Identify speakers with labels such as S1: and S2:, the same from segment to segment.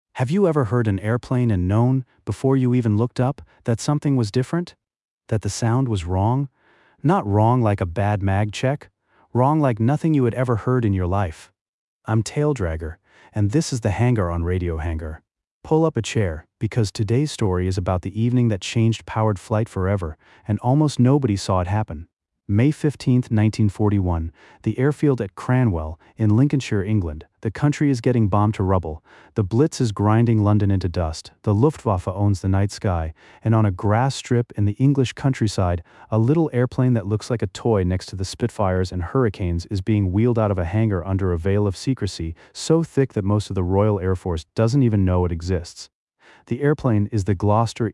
S1: Have you ever heard an airplane and known, before you even looked up, that something was different? That the sound was wrong? Not wrong like a bad mag check, wrong like nothing you had ever heard in your life. I'm Taildragger, and this is the Hangar on Radio Hangar. Pull up a chair, because today's story is about the evening that changed powered flight forever, and almost nobody saw it happen. May 15, 1941, the airfield at Cranwell, in Lincolnshire, England. The country is getting bombed to rubble. The Blitz is grinding London into dust. The Luftwaffe owns the night sky, and on a grass strip in the English countryside, a little airplane that looks like a toy next to the Spitfires and Hurricanes is being wheeled out of a hangar under a veil of secrecy so thick that most of the Royal Air Force doesn't even know it exists. The airplane is the Gloster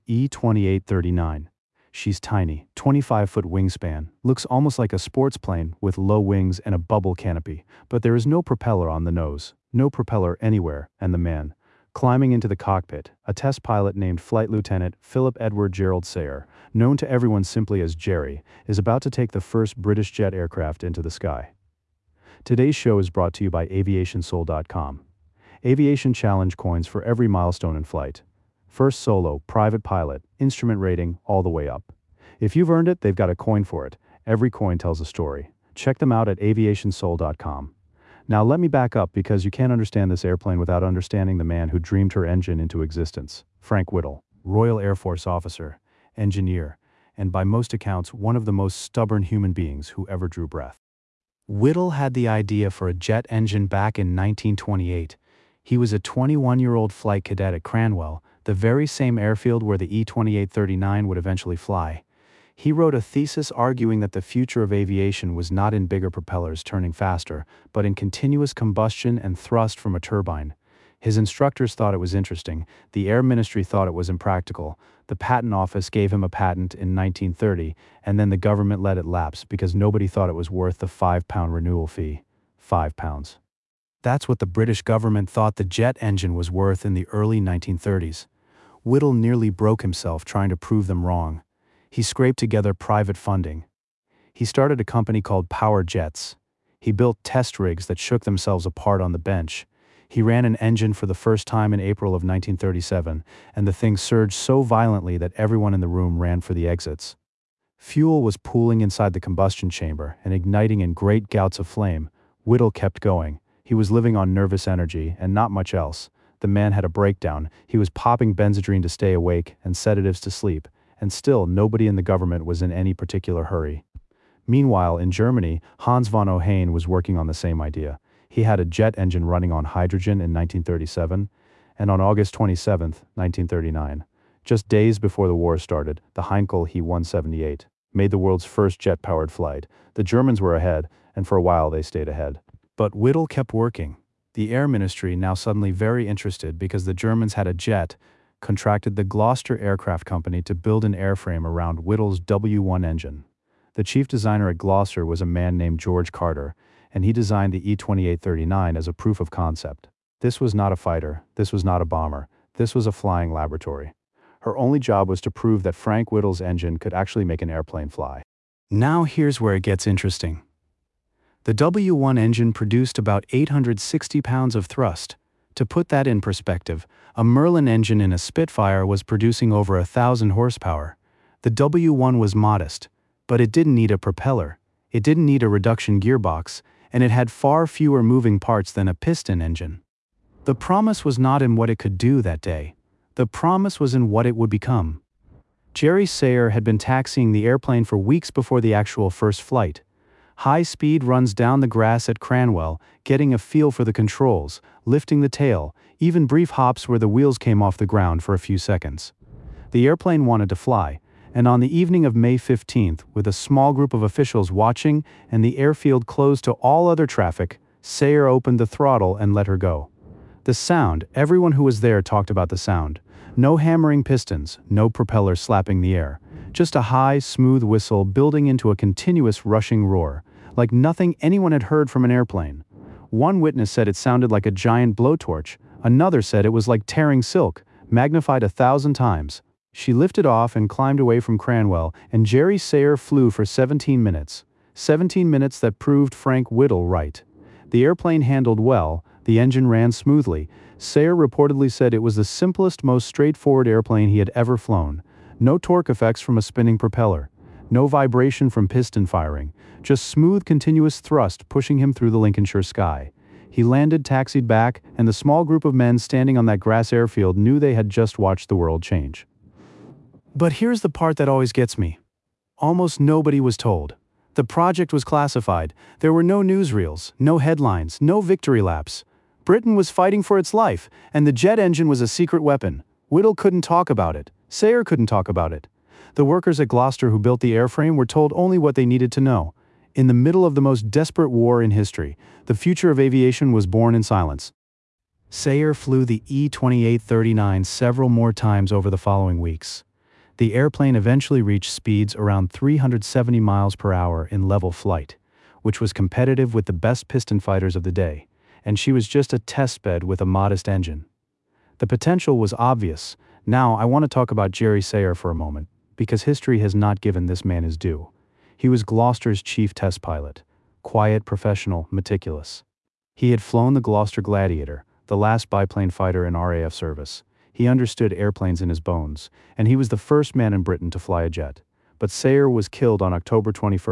S1: E-2839. She's tiny, 25-foot wingspan, looks almost like a sports plane with low wings and a bubble canopy, but there is no propeller on the nose, no propeller anywhere, and the man, climbing into the cockpit, a test pilot named Flight Lieutenant Philip Edward Gerald Sayer, known to everyone simply as Jerry, is about to take the first British jet aircraft into the sky. Today's show is brought to you by AviationSoul.com. Aviation Challenge coins for every milestone in flight. First solo, private pilot, instrument rating, all the way up. If you've earned it, they've got a coin for it. Every coin tells a story. Check them out at aviationsoul.com. Now let me back up because you can't understand this airplane without understanding the man who dreamed her engine into existence. Frank Whittle, Royal Air Force officer, engineer, and by most accounts, one of the most stubborn human beings who ever drew breath. Whittle had the idea for a jet engine back in 1928. He was a 21-year-old flight cadet at Cranwell, the very same airfield where the E-2839 would eventually fly. He wrote a thesis arguing that the future of aviation was not in bigger propellers turning faster, but in continuous combustion and thrust from a turbine. His instructors thought it was interesting, the Air Ministry thought it was impractical, the Patent Office gave him a patent in 1930, and then the government let it lapse because nobody thought it was worth the £5 renewal fee. £5. That's what the British government thought the jet engine was worth in the early 1930s. Whittle nearly broke himself trying to prove them wrong. He scraped together private funding. He started a company called Power Jets. He built test rigs that shook themselves apart on the bench. He ran an engine for the first time in April of 1937, and the thing surged so violently that everyone in the room ran for the exits. Fuel was pooling inside the combustion chamber and igniting in great gouts of flame. Whittle kept going. He was living on nervous energy and not much else. The man had a breakdown. He was popping Benzedrine to stay awake and sedatives to sleep, and still nobody in the government was in any particular hurry. Meanwhile, in Germany, Hans von Ohain was working on the same idea. He had a jet engine running on hydrogen in 1937, and on August 27, 1939, just days before the war started, the Heinkel He-178 made the world's first jet-powered flight. The Germans were ahead, and for a while they stayed ahead. But Whittle kept working. The Air Ministry, now suddenly very interested because the Germans had a jet, contracted the Gloster Aircraft Company to build an airframe around Whittle's W1 engine. The chief designer at Gloster was a man named George Carter, and he designed the E-2839 as a proof of concept. This was not a fighter, this was not a bomber, this was a flying laboratory. Her only job was to prove that Frank Whittle's engine could actually make an airplane fly. Now here's where it gets interesting. The W1 engine produced about 860 pounds of thrust. To put that in perspective, a Merlin engine in a Spitfire was producing over 1,000 horsepower. The W1 was modest, but it didn't need a propeller, it didn't need a reduction gearbox, and it had far fewer moving parts than a piston engine. The promise was not in what it could do that day. The promise was in what it would become. Jerry Sayer had been taxiing the airplane for weeks before the actual first flight. High speed runs down the grass at Cranwell, getting a feel for the controls, lifting the tail, even brief hops where the wheels came off the ground for a few seconds. The airplane wanted to fly, and on the evening of May 15th, with a small group of officials watching and the airfield closed to all other traffic, Sayer opened the throttle and let her go. The sound, everyone who was there talked about the sound. No hammering pistons, no propeller slapping the air. Just a high, smooth whistle building into a continuous rushing roar, like nothing anyone had heard from an airplane. One witness said it sounded like a giant blowtorch, another said it was like tearing silk, magnified 1,000 times. She lifted off and climbed away from Cranwell, and Jerry Sayer flew for 17 minutes. 17 minutes that proved Frank Whittle right. The airplane handled well, The engine ran smoothly. Sayre reportedly said it was the simplest, most straightforward airplane he had ever flown. No torque effects from a spinning propeller. No vibration from piston firing. Just smooth, continuous thrust pushing him through the Lincolnshire sky. He landed, taxied back, and the small group of men standing on that grass airfield knew they had just watched the world change. But here's the part that always gets me. Almost nobody was told. The project was classified. There were no newsreels, no headlines, no victory laps. Britain was fighting for its life, and the jet engine was a secret weapon. Whittle couldn't talk about it. Sayre couldn't talk about it. The workers at Gloucester who built the airframe were told only what they needed to know. In the middle of the most desperate war in history, the future of aviation was born in silence. Sayre flew the E-2839 several more times over the following weeks. The airplane eventually reached speeds around 370 miles per hour in level flight, which was competitive with the best piston fighters of the day, and she was just a test bed with a modest engine. The potential was obvious. Now I want to talk about Jerry Sayre for a moment, because history has not given this man his due. He was Gloucester's chief test pilot. Quiet, professional, meticulous. He had flown the Gloucester Gladiator, the last biplane fighter in RAF service. He understood airplanes in his bones, and he was the first man in Britain to fly a jet. But Sayre was killed on October 21,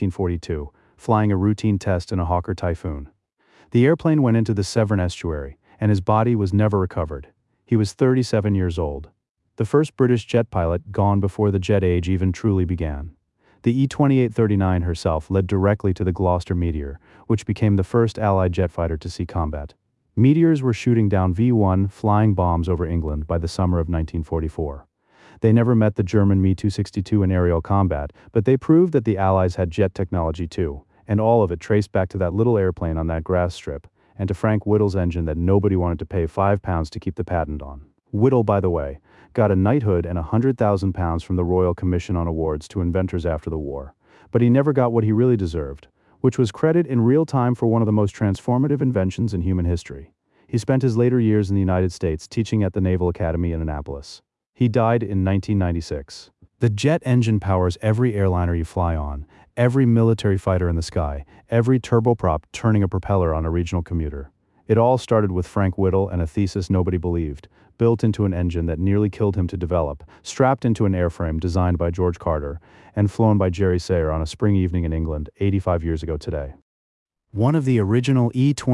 S1: 1942, flying a routine test in a Hawker Typhoon. The airplane went into the Severn estuary, and his body was never recovered. He was 37 years old. The first British jet pilot gone before the jet age even truly began. The E-2839 herself led directly to the Gloucester Meteor, which became the first Allied jet fighter to see combat. Meteors were shooting down V-1 flying bombs over England by the summer of 1944. They never met the German Me-262 in aerial combat, but they proved that the Allies had jet technology too, and all of it traced back to that little airplane on that grass strip, and to Frank Whittle's engine that nobody wanted to pay £5 to keep the patent on. Whittle, by the way, got a knighthood and £100,000 from the Royal Commission on Awards to inventors after the war, but he never got what he really deserved, which was credit in real time for one of the most transformative inventions in human history. He spent his later years in the United States teaching at the Naval Academy in Annapolis. He died in 1996. The jet engine powers every airliner you fly on, every military fighter in the sky, every turboprop turning a propeller on a regional commuter. It all started with Frank Whittle and a thesis nobody believed, built into an engine that nearly killed him to develop, strapped into an airframe designed by George Carter, and flown by Jerry Sayre on a spring evening in England 85 years ago today. One of the original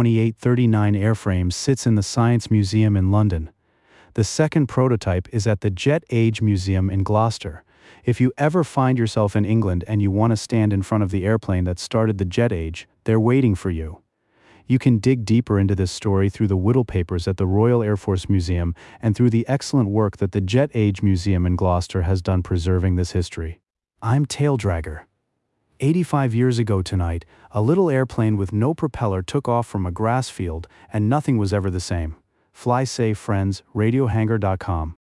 S1: E-2839 airframes sits in the Science Museum in London. The second prototype is at the Jet Age Museum in Gloucester. If you ever find yourself in England and you want to stand in front of the airplane that started the jet age, they're waiting for you. You can dig deeper into this story through the Whittle papers at the Royal Air Force Museum and through the excellent work that the Jet Age Museum in Gloucester has done preserving this history. I'm Taildragger. 85 years ago tonight, a little airplane with no propeller took off from a grass field and nothing was ever the same. Fly safe, friends. RadioHangar.com.